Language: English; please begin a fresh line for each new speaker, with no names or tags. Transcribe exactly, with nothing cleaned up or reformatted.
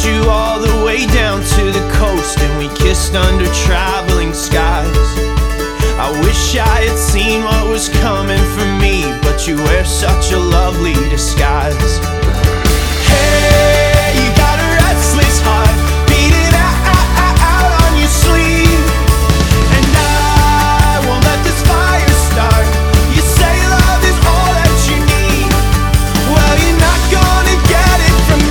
you all the way down to the coast, and we kissed under traveling skies. I wish I had seen what was coming for me, but you wear such a lovely disguise.